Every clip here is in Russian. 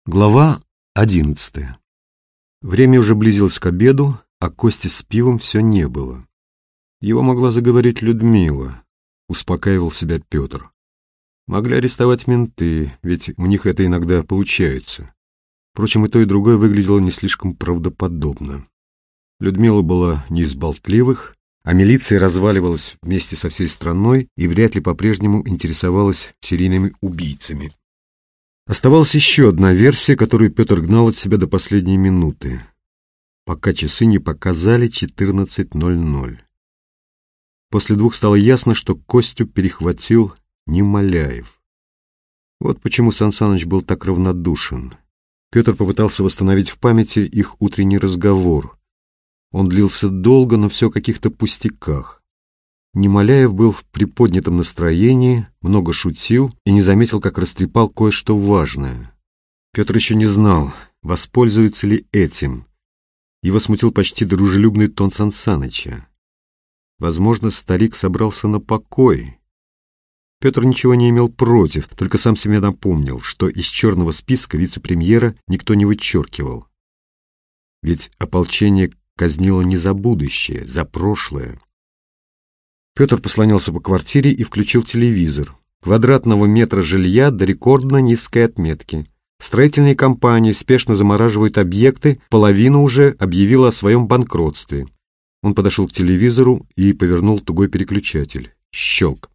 Глава 11. Время уже близилось к обеду, а Кости с пивом все не было. Его могла заговорить Людмила, успокаивал себя Петр. Могли арестовать менты, ведь у них это иногда получается. Впрочем, и то, и другое выглядело не слишком правдоподобно. Людмила была не из болтливых, а милиция разваливалась вместе со всей страной и вряд ли по-прежнему интересовалась серийными убийцами. Оставалась еще одна версия, которую Петр гнал от себя до последней минуты, пока часы не показали 14:00. После 2 стало ясно, что Костю перехватил Немоляев. Вот почему Сан Саныч был так равнодушен. Петр попытался восстановить в памяти их утренний разговор. Он длился долго, но все о каких-то пустяках. Немоляев был в приподнятом настроении, много шутил и не заметил, как растрепал кое-что важное. Петр еще не знал, воспользуется ли этим. Его смутил почти дружелюбный тон Сан Саныча. Возможно, старик собрался на покой. Петр ничего не имел против, только сам себе напомнил, что из черного списка вице-премьера никто не вычеркивал. Ведь ополчение казнило не за будущее, за прошлое. Петр послонялся по квартире и включил телевизор. Квадратного метра жилья до рекордно низкой отметки. Строительные компании спешно замораживают объекты, половина уже объявила о своем банкротстве. Он подошел к телевизору и повернул тугой переключатель. Щелк.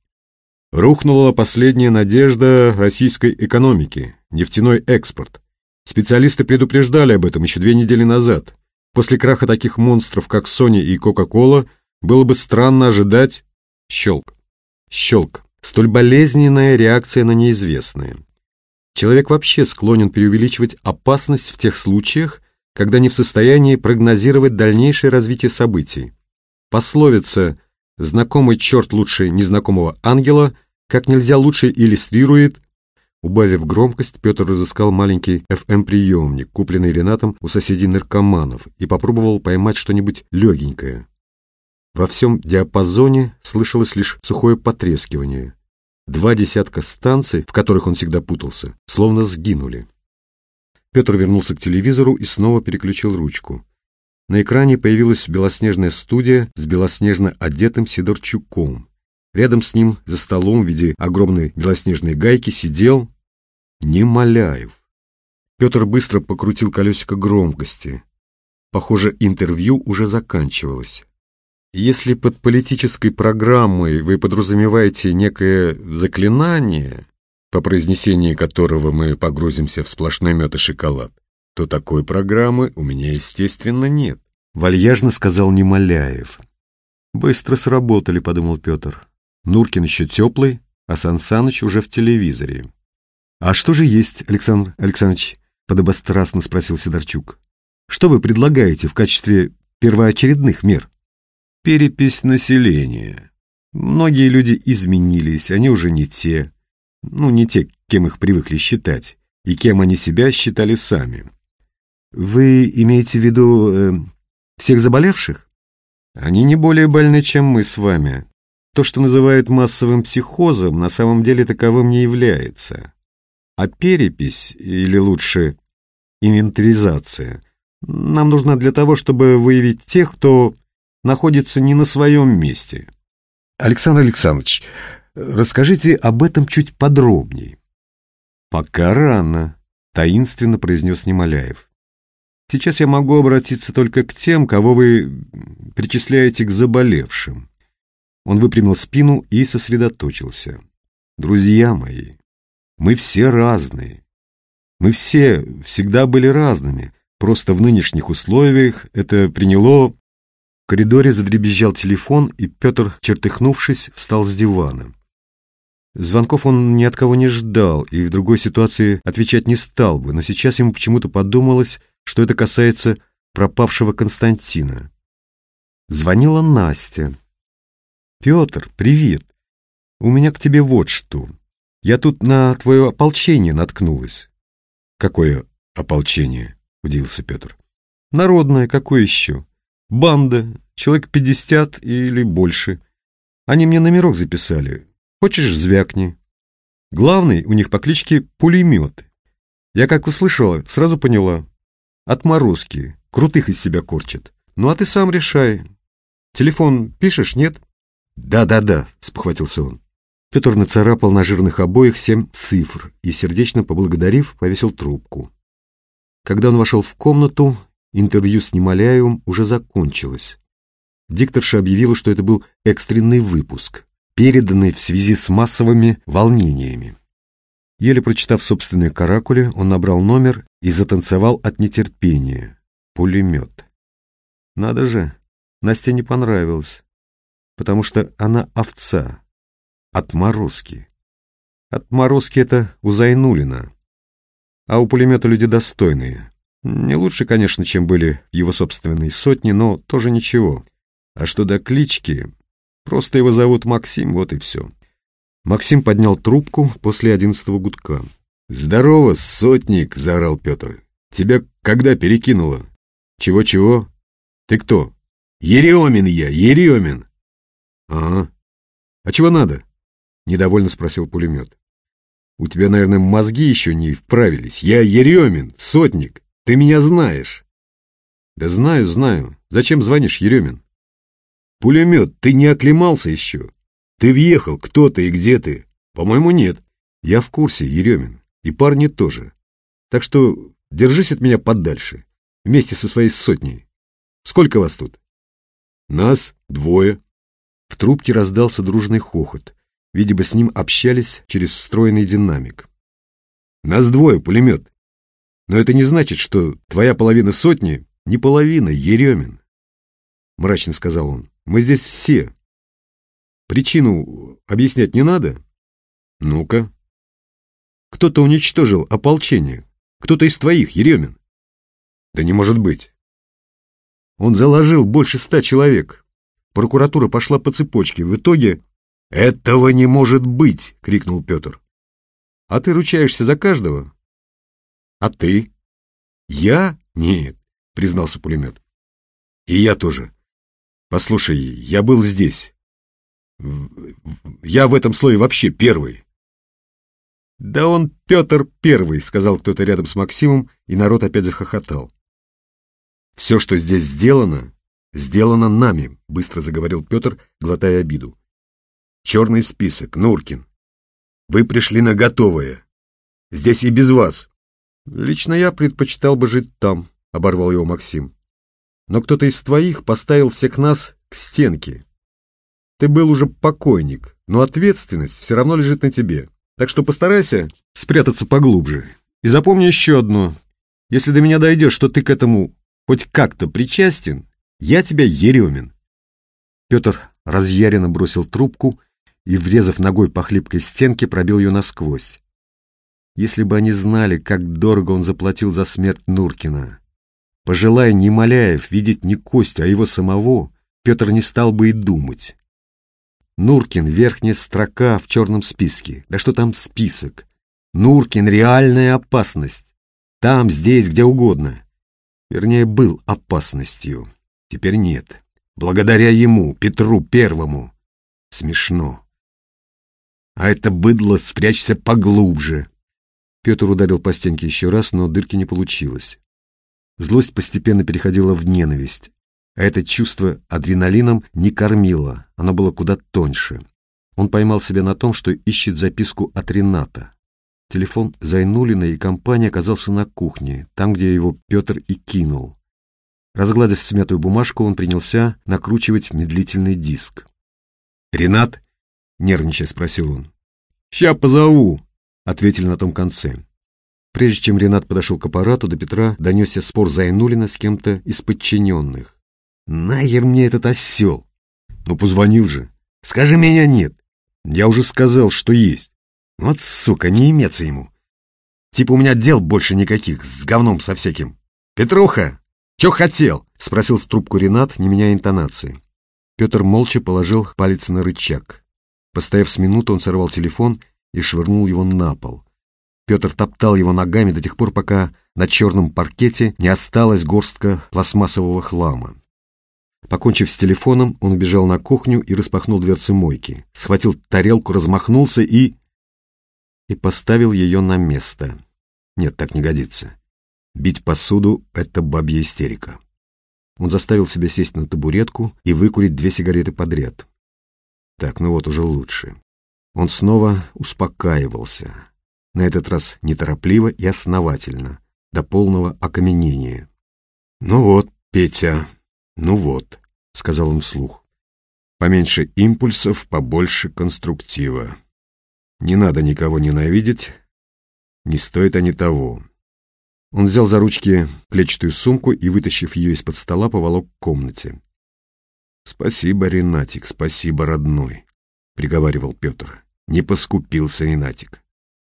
Рухнула последняя надежда российской экономики – нефтяной экспорт. Специалисты предупреждали об этом еще 2 недели назад. После краха таких монстров, как Sony и Coca-Cola, было бы странно ожидать... Щелк. Щелк. Столь болезненная реакция на неизвестное. Человек вообще склонен преувеличивать опасность в тех случаях, когда не в состоянии прогнозировать дальнейшее развитие событий. Пословица «знакомый черт лучше незнакомого ангела» как нельзя лучше иллюстрирует. Убавив громкость, Петр разыскал маленький FM-приемник, купленный Ренатом у соседей-наркоманов, и попробовал поймать что-нибудь легенькое. Во всем диапазоне слышалось лишь сухое потрескивание. 2 десятка станций, в которых он всегда путался, словно сгинули. Петр вернулся к телевизору и снова переключил ручку. На экране появилась белоснежная студия с белоснежно одетым Сидорчуком. Рядом с ним, за столом в виде огромной белоснежной гайки, сидел Немоляев. Петр быстро покрутил колесико громкости. Похоже, интервью уже заканчивалось. Если под политической программой вы подразумеваете некое заклинание, по произнесении которого мы погрузимся в сплошной мед и шоколад, то такой программы у меня, естественно, нет, — вальяжно сказал Немоляев. Быстро сработали, — подумал Петр. Нуркин еще теплый, а Сан Саныч уже в телевизоре. — А что же есть, Александр Александрович? — подобострастно спросил Сидорчук. — Что вы предлагаете в качестве первоочередных мер? Перепись населения. Многие люди изменились, они уже не те, кем их привыкли считать, и кем они себя считали сами. Вы имеете в виду всех заболевших? Они не более больны, чем мы с вами. То, что называют массовым психозом, на самом деле таковым не является. А перепись, или лучше инвентаризация, нам нужна для того, чтобы выявить тех, кто находится не на своем месте. Александр Александрович, расскажите об этом чуть подробнее. Пока рано, таинственно произнес Немоляев. Сейчас я могу обратиться только к тем, кого вы причисляете к заболевшим. Он выпрямил спину и сосредоточился. Друзья мои, мы все разные. Мы все всегда были разными. Просто в нынешних условиях это приняло... В коридоре задребезжал телефон, и Петр, чертыхнувшись, встал с дивана. Звонков он ни от кого не ждал, и в другой ситуации отвечать не стал бы, но сейчас ему почему-то подумалось, что это касается пропавшего Константина. Звонила Настя. «Петр, привет. У меня к тебе вот что. Я тут на твое ополчение наткнулась». «Какое ополчение?» — удивился Петр. «Народное, какое еще? Банда, человек 50 или больше. Они мне номерок записали. Хочешь, звякни. Главный у них по кличке Пулемет. Я как услышала, сразу поняла. Отморозки, крутых из себя корчат. Ну а ты сам решай. Телефон пишешь, нет? Да, спохватился он. Петр нацарапал на жирных обоях 7 цифр и, сердечно поблагодарив, повесил трубку. Когда он вошел в комнату, интервью с Немоляевым уже закончилось. Дикторша объявила, что это был экстренный выпуск, переданный в связи с массовыми волнениями. Еле прочитав собственные каракули, он набрал номер и затанцевал от нетерпения. Пулемет. Надо же, Насте не понравилось, потому что она овца. Отморозки. Отморозки — это у Зайнуллина. А у пулемета люди достойные. Не лучше, конечно, чем были в его собственной сотне, но тоже ничего. А что до клички, просто его зовут Максим, вот и все. Максим поднял трубку после 11-го гудка. «Здорово, сотник!» — заорал Петр. «Тебя когда перекинуло?» «Чего-чего? Ты кто?» «Еремин я, Еремин!» «Ага. А чего надо?» — недовольно спросил пулемет. «У тебя, наверное, мозги еще не вправились. Я Еремин, сотник. Ты меня знаешь». «Да знаю. Зачем звонишь, Еремин?» «Пулемет, ты не оклемался еще? Ты въехал, кто ты и где ты?» «По-моему, нет. Я в курсе, Еремин. И парни тоже. Так что держись от меня подальше, вместе со своей сотней. Сколько вас тут?» «Нас 2». В трубке раздался дружный хохот. Видимо, с ним общались через встроенный динамик. «Нас 2, пулемет. Но это не значит, что твоя половина сотни не половина, Еремин», — мрачно сказал он. «Мы здесь все. Причину объяснять не надо? Ну-ка». «Кто-то уничтожил ополчение. Кто-то из твоих, Еремин». «Да не может быть». «Он заложил больше 100 человек. Прокуратура пошла по цепочке. В итоге...» «Этого не может быть!» — крикнул Петр. «А ты ручаешься за каждого?» «А ты?» «Я? Нет», — признался пулемет. «И я тоже. Послушай, я был здесь. Я в этом слое вообще первый». «Да он Петр Первый», — сказал кто-то рядом с Максимом, и народ опять захохотал. «Все, что здесь сделано, сделано нами», — быстро заговорил Петр, глотая обиду. «Черный список, Нуркин. Вы пришли на готовое. Здесь и без вас». «Лично я предпочитал бы жить там», — оборвал его Максим. «Но кто-то из твоих поставил всех нас к стенке. Ты был уже покойник, но ответственность все равно лежит на тебе. Так что постарайся спрятаться поглубже. И запомни еще одно. Если до меня дойдешь, что ты к этому хоть как-то причастен, я тебя Еремин». Петр разъяренно бросил трубку и, врезав ногой по хлипкой стенке, пробил ее насквозь. Если бы они знали, как дорого он заплатил за смерть Нуркина. Пожелая Немоляев видеть не Костю, а его самого, Петр не стал бы и думать. Нуркин — верхняя строка в черном списке. Да что там список? Нуркин — реальная опасность. Там, здесь, где угодно. Вернее, был опасностью. Теперь нет. Благодаря ему, Петру Первому. Смешно. А это быдло спрячься поглубже. Петр ударил по стенке еще раз, но дырки не получилось. Злость постепенно переходила в ненависть, а это чувство адреналином не кормило, оно было куда тоньше. Он поймал себя на том, что ищет записку от Рената. Телефон Зайнуллина и компания оказался на кухне, там, где его Петр и кинул. Разгладив смятую бумажку, он принялся накручивать медлительный диск. «Ренат?» — нервничая спросил он. «Ща позову», — ответили на том конце. Прежде чем Ренат подошел к аппарату, до Петра донесся спор Зайнуллина с кем-то из подчиненных. «Нахер мне этот осел?» «Ну, позвонил же». «Скажи, меня нет». «Я уже сказал, что есть». «Вот, сука, не иметься ему. Типа у меня дел больше никаких, с говном со всяким». «Петруха, чё хотел?» — спросил в трубку Ренат, не меняя интонации. Петр молча положил палец на рычаг. Постояв с минуту, он сорвал телефон и швырнул его на пол. Петр топтал его ногами до тех пор, пока на черном паркете не осталась горстка пластмассового хлама. Покончив с телефоном, он убежал на кухню и распахнул дверцы мойки, схватил тарелку, размахнулся и поставил ее на место. Нет, так не годится. Бить посуду — это бабья истерика. Он заставил себя сесть на табуретку и выкурить 2 сигареты подряд. Так, ну вот уже лучше. Он снова успокаивался. На этот раз неторопливо и основательно, до полного окаменения. «Ну вот, Петя, ну вот», — сказал он вслух. «Поменьше импульсов, побольше конструктива. Не надо никого ненавидеть, не стоит они того». Он взял за ручки клетчатую сумку и, вытащив ее из-под стола, поволок к комнате. «Спасибо, Ренатик, спасибо, родной», — приговаривал Петр. «Не поскупился Ренатик.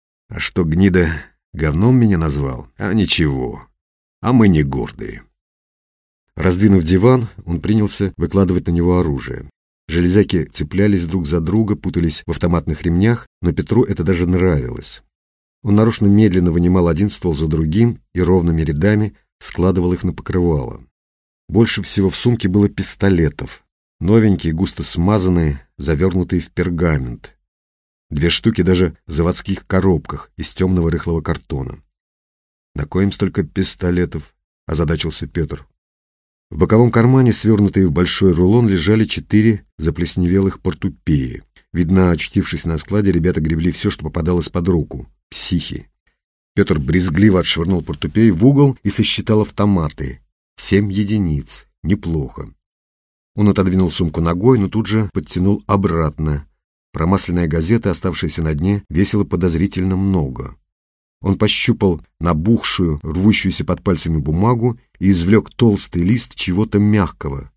А что, гнида, говном меня назвал? А ничего, а мы не гордые». Раздвинув диван, он принялся выкладывать на него оружие. Железяки цеплялись друг за друга, путались в автоматных ремнях, но Петру это даже нравилось. Он нарочно медленно вынимал один ствол за другим и ровными рядами складывал их на покрывало. Больше всего в сумке было пистолетов. Новенькие, густо смазанные, завернутые в пергамент. 2 штуки даже в заводских коробках из темного рыхлого картона. «На кой им столько пистолетов?» — озадачился Петр. В боковом кармане, свернутые в большой рулон, лежали 4 заплесневелых портупеи. Видно, очутившись на складе, ребята гребли все, что попадалось под руку. Психи. Петр брезгливо отшвырнул портупей в угол и сосчитал автоматы. 7 единиц. Неплохо. Он отодвинул сумку ногой, но тут же подтянул обратно. Промасленная газета, оставшаяся на дне, весила подозрительно много. Он пощупал набухшую, рвущуюся под пальцами бумагу и извлек толстый лист чего-то мягкого.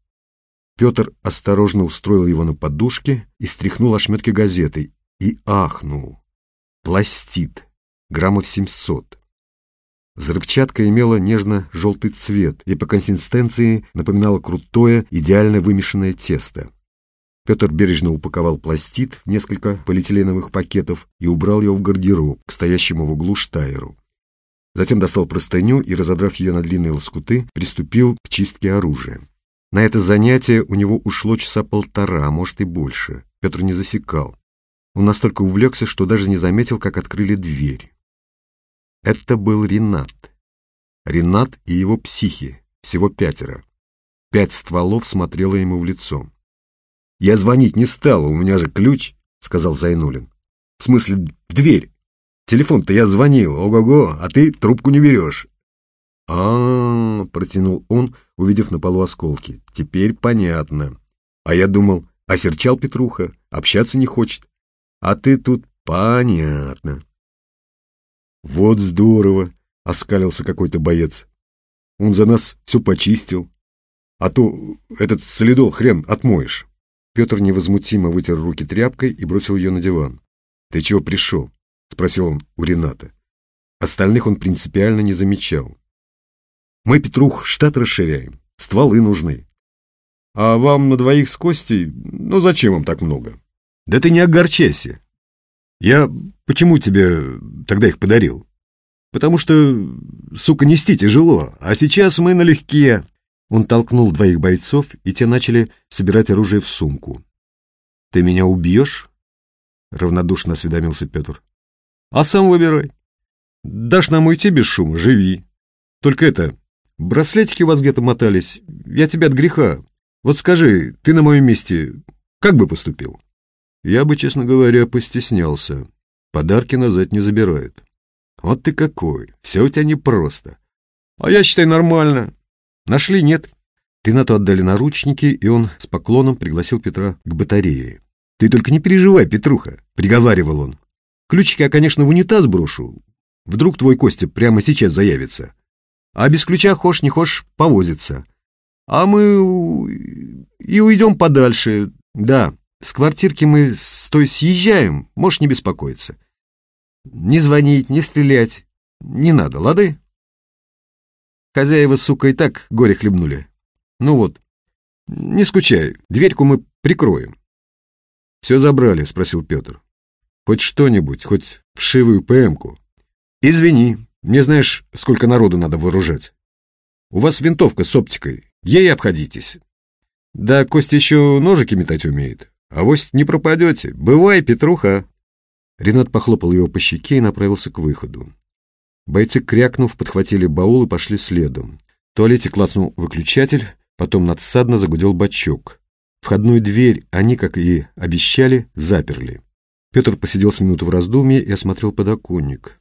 Петр осторожно устроил его на подушке и стряхнул ошметки газеты и ахнул. Пластид. Граммов 700. Взрывчатка имела нежно-желтый цвет и по консистенции напоминала крутое, идеально вымешанное тесто. Петр бережно упаковал пластид в несколько полиэтиленовых пакетов и убрал его в гардероб к стоящему в углу штайру. Затем достал простыню и, разодрав ее на длинные лоскуты, приступил к чистке оружия. На это занятие у него ушло часа 1,5, а может и больше. Петр не засекал. Он настолько увлекся, что даже не заметил, как открыли дверь. Это был Ренат. Ренат и его психи, всего 5. 5 стволов смотрело ему в лицо. «Я звонить не стал, у меня же ключ», — сказал Зайнуллин. «В смысле, в дверь. Телефон-то я звонил, ого-го, а ты трубку не берешь». Протянул он, увидев на полу осколки. «Теперь понятно. А я думал, осерчал Петруха, общаться не хочет. А ты тут понятно». «Вот здорово», — оскалился какой-то боец. «Он за нас все почистил. А то этот солидол хрен отмоешь». Петр невозмутимо вытер руки тряпкой и бросил ее на диван. «Ты чего пришел?» — спросил он у Рената. Остальных он принципиально не замечал. «Мы, Петрух, штат расширяем. Стволы нужны. А вам на 2 с Костей, ну зачем вам так много?» «Да ты не огорчайся. Я почему тебе тогда их подарил? Потому что, сука, нести тяжело, а сейчас мы налегке». Он толкнул 2 бойцов, и те начали собирать оружие в сумку. «Ты меня убьешь?» — равнодушно осведомился Петр. «А сам выбирай. Дашь нам уйти без шума — живи. Только это, браслетики у вас где-то мотались, я тебя от греха. Вот скажи, ты на моем месте как бы поступил?» «Я бы, честно говоря, постеснялся. Подарки назад не забирают». «Вот ты какой, все у тебя непросто. А я считаю нормально. Нашли, нет?» Ренату отдали наручники, и он с поклоном пригласил Петра к батарее. «Ты только не переживай, Петруха», — приговаривал он. «Ключики я, конечно, в унитаз брошу. Вдруг твой Костя прямо сейчас заявится. А без ключа, хошь не хошь, повозится. А мы и уйдем подальше. Да, с квартирки мы с той съезжаем, можешь не беспокоиться. Не звонить, не стрелять не надо, лады? Хозяева, сука, и так горе хлебнули. Ну вот, не скучай, дверьку мы прикроем». «Все забрали?» — спросил Петр. «Хоть что-нибудь, хоть вшивую ПМ-ку?» «Извини, мне знаешь, сколько народу надо вооружать. У вас винтовка с оптикой, ей обходитесь. Да Костя еще ножики метать умеет, авось не пропадете. Бывай, Петруха». Ренат похлопал его по щеке и направился к выходу. Бойцы, крякнув, подхватили баул и пошли следом. В туалете клацнул выключатель, потом надсадно загудел бачок. Входную дверь они, как и обещали, заперли. Петр посидел с минуту в раздумье и осмотрел подоконник.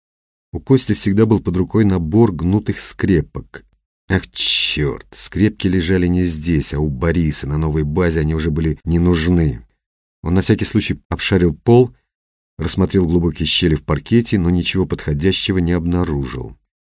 У Кости всегда был под рукой набор гнутых скрепок. Ах, черт, скрепки лежали не здесь, а у Бориса. На новой базе они уже были не нужны. Он на всякий случай обшарил пол, рассмотрел глубокие щели в паркете, но ничего подходящего не обнаружил.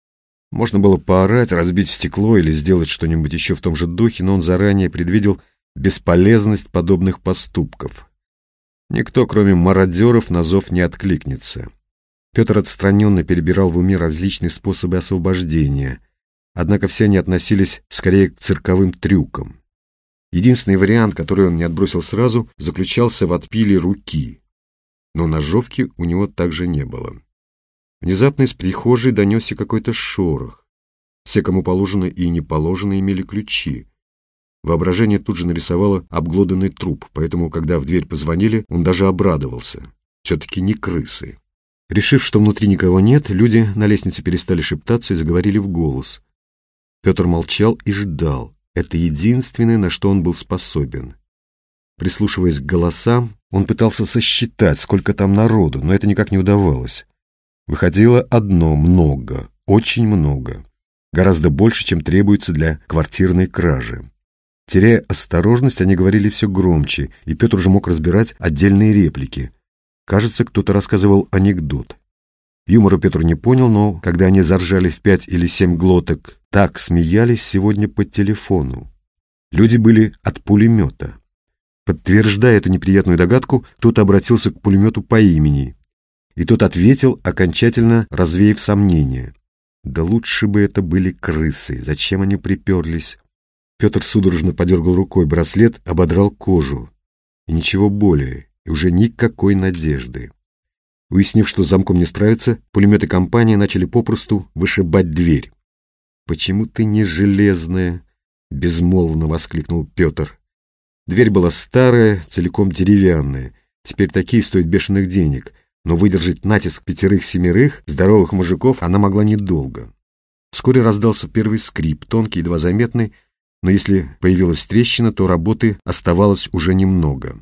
Можно было поорать, разбить стекло или сделать что-нибудь еще в том же духе, но он заранее предвидел бесполезность подобных поступков. Никто, кроме мародеров, на зов не откликнется. Петр отстраненно перебирал в уме различные способы освобождения, однако все они относились скорее к цирковым трюкам. Единственный вариант, который он не отбросил сразу, заключался в отпиле руки, но ножовки у него также не было. Внезапно из прихожей донесся какой-то шорох. Все, кому положено и не положено, имели ключи. Воображение тут же нарисовало обглоданный труп, поэтому, когда в дверь позвонили, он даже обрадовался. Все-таки не крысы. Решив, что внутри никого нет, люди на лестнице перестали шептаться и заговорили в голос. Петр молчал и ждал. Это единственное, на что он был способен. Прислушиваясь к голосам, он пытался сосчитать, сколько там народу, но это никак не удавалось. Выходило одно: много, очень много. Гораздо больше, чем требуется для квартирной кражи. Теряя осторожность, они говорили все громче, и Петр уже мог разбирать отдельные реплики. Кажется, кто-то рассказывал анекдот. Юмора Петр не понял, но когда они заржали в 5 или 7 глоток, так смеялись сегодня по телефону. Люди были от пулемета. Подтверждая эту неприятную догадку, кто-то обратился к пулемету по имени, и тот ответил, окончательно развеяв сомнения. Да лучше бы это были крысы, зачем они приперлись? Петр судорожно подергал рукой, браслет ободрал кожу. И ничего более, и уже никакой надежды. Уяснив, что с замком не справиться, пулеметы компании начали попросту вышибать дверь. «Почему ты не железная?» — безмолвно воскликнул Петр. Дверь была старая, целиком деревянная. Теперь такие стоят бешеных денег, но выдержать натиск 5-7 здоровых мужиков она могла недолго. Вскоре раздался первый скрип, тонкий, едва заметный, но если появилась трещина, то работы оставалось уже немного.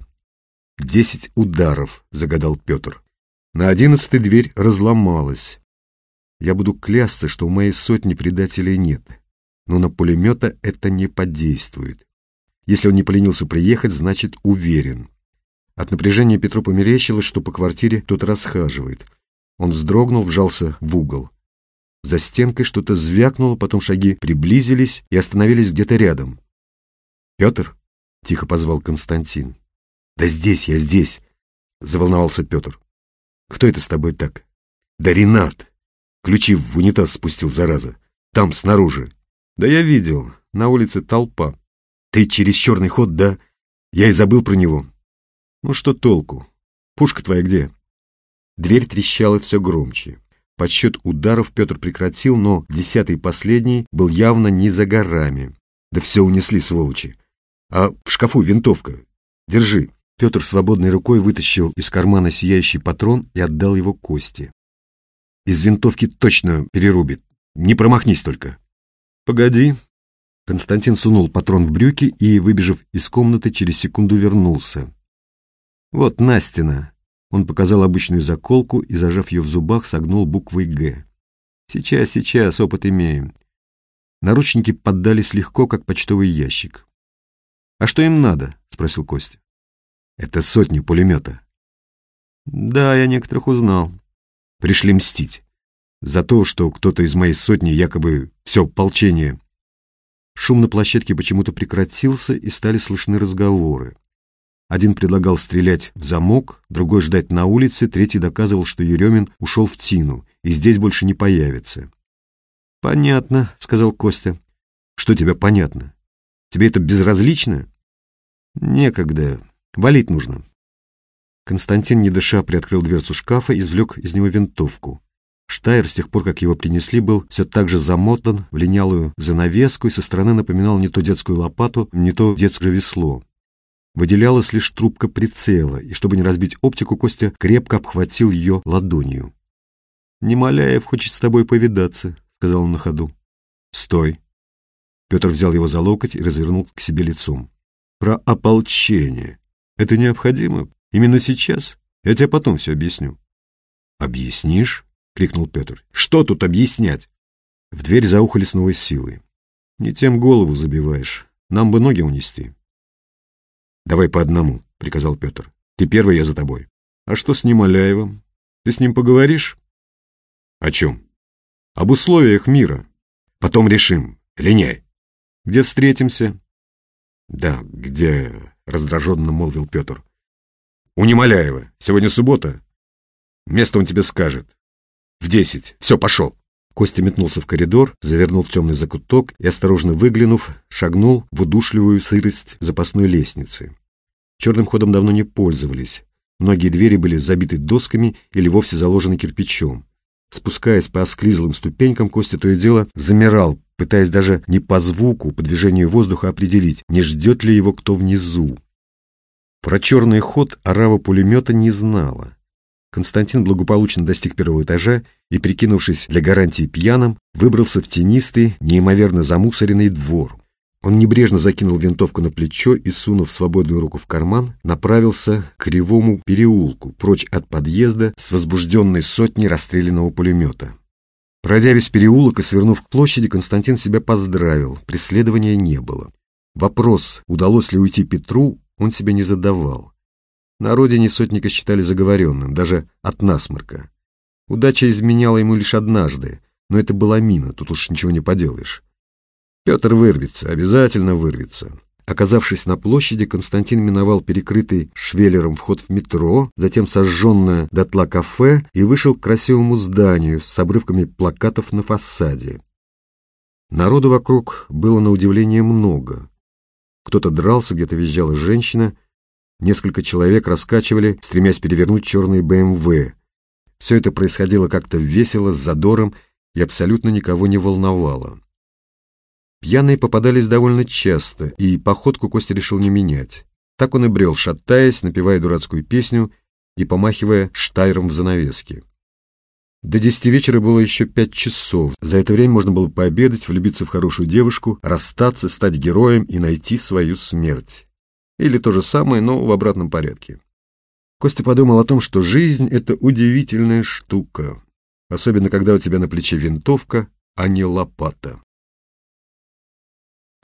10 ударов, загадал Петр. На 11-й дверь разломалась. Я буду клясться, что у моей сотни предателей нет, но на пулемета это не подействует. Если он не поленился приехать, значит уверен. От напряжения Петру померещилось, что по квартире кто-то расхаживает. Он вздрогнул, вжался в угол. За стенкой что-то звякнуло, потом шаги приблизились и остановились где-то рядом. «Петр?» — тихо позвал Константин. «Да здесь, я здесь!» — заволновался Петр. «Кто это с тобой так?» «Да Ренат! Ключи в унитаз спустил, зараза. Там, снаружи. Да я видел, на улице толпа. Ты через черный ход, да? Я и забыл про него. Ну что толку? Пушка твоя где?» Дверь трещала все громче. Подсчет ударов Петр прекратил, но 10-й последний был явно не за горами. Да все унесли, сволочи. А в шкафу винтовка. Держи. Петр свободной рукой вытащил из кармана сияющий патрон и отдал его Косте. Из винтовки точно перерубит. Не промахнись только. Погоди. Константин сунул патрон в брюки и, выбежав из комнаты, через секунду вернулся. Вот Настина. Он показал обычную заколку и, зажав ее в зубах, согнул буквой «Г». Сейчас, опыт имеем. Наручники поддались легко, как почтовый ящик. «А что им надо?» — спросил Костя. «Это сотни пулемета». «Да, я некоторых узнал». «Пришли мстить. За то, что кто-то из моей сотни якобы все ополчение». Шум на площадке почему-то прекратился, и стали слышны разговоры. Один предлагал стрелять в замок, другой ждать на улице, третий доказывал, что Еремин ушел в Тину и здесь больше не появится. «Понятно», — сказал Костя. «Что тебе понятно? Тебе это безразлично?» «Некогда. Валить нужно». Константин, не дыша, приоткрыл дверцу шкафа и извлек из него винтовку. Штайр, с тех пор, как его принесли, был все так же замотан в линялую занавеску и со стороны напоминал не то детскую лопату, не то детское весло. Выделялась лишь трубка прицела, и чтобы не разбить оптику, Костя крепко обхватил ее ладонью. «Немоляев хочет с тобой повидаться», — сказал он на ходу. «Стой». Петр взял его за локоть и развернул к себе лицом. «Про ополчение. Это необходимо? Именно сейчас? Я тебе потом все объясню». «Объяснишь?» — крикнул Петр. «Что тут объяснять?» В дверь заухали с новой силой. «Не тем голову забиваешь. Нам бы ноги унести». «Давай по одному», — приказал Петр. «Ты первый, я за тобой». «А что с Немоляевым? Ты с ним поговоришь?» «О чем?» «Об условиях мира. Потом решим. Линяй». «Где встретимся?» «Да, где?» — раздраженно молвил Петр. «У Немоляева. Сегодня суббота. Место он тебе скажет. В 10. Все, пошел». Костя метнулся в коридор, завернул в темный закуток и, осторожно выглянув, шагнул в удушливую сырость запасной лестницы. Черным ходом давно не пользовались. Многие двери были забиты досками или вовсе заложены кирпичом. Спускаясь по осклизлым ступенькам, Костя то и дело замирал, пытаясь даже не по звуку, по движению воздуха определить, не ждет ли его кто внизу. Про черный ход орава пулемета не знала. Константин благополучно достиг первого этажа и, прикинувшись для гарантии пьяным, выбрался в тенистый, неимоверно замусоренный двор. Он небрежно закинул винтовку на плечо и, сунув свободную руку в карман, направился к кривому переулку, прочь от подъезда с возбужденной сотней расстрелянного пулемета. Пройдя весь переулок и свернув к площади, Константин себя поздравил, преследования не было. Вопрос, удалось ли уйти Петру, он себе не задавал. На родине сотника считали заговоренным, даже от насморка. Удача изменяла ему лишь однажды, но это была мина, тут уж ничего не поделаешь. Петр вырвется, обязательно вырвется. Оказавшись на площади, Константин миновал перекрытый швеллером вход в метро, затем сожженное дотла кафе и вышел к красивому зданию с обрывками плакатов на фасаде. Народу вокруг было на удивление много. Кто-то дрался, где-то визжала женщина, несколько человек раскачивали, стремясь перевернуть черные БМВ. Все это происходило как-то весело, с задором и абсолютно никого не волновало. Пьяные попадались довольно часто, и походку Костя решил не менять. Так он и брел, шатаясь, напевая дурацкую песню и помахивая штайром в занавеске. До 10 вечера было еще 5 часов. За это время можно было пообедать, влюбиться в хорошую девушку, расстаться, стать героем и найти свою смерть. Или то же самое, но в обратном порядке. Костя подумал о том, что жизнь — это удивительная штука, особенно когда у тебя на плече винтовка, а не лопата.